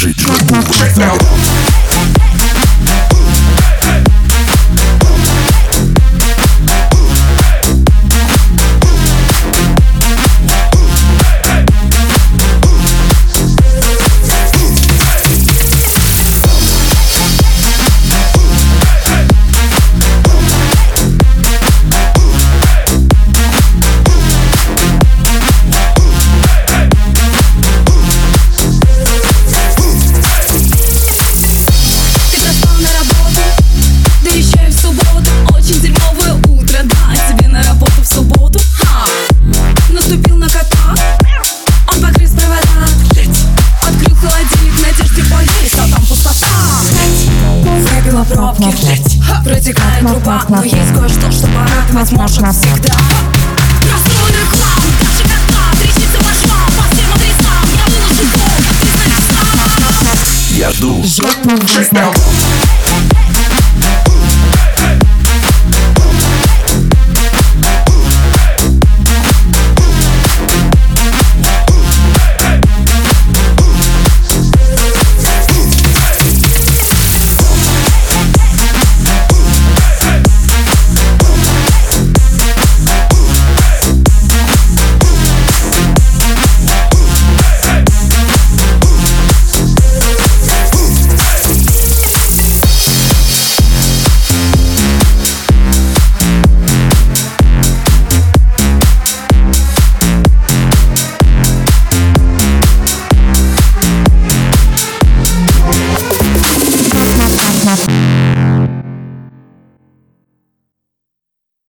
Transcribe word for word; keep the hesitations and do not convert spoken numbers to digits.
диджей Джамбул. Протекает труба, но есть кое-что, что порадовать может всегда. Расстроен реклам, даже когда трещится по швам, по всем адресам я выложу пол, ты знаешь сам. Я жду. We'll be right back.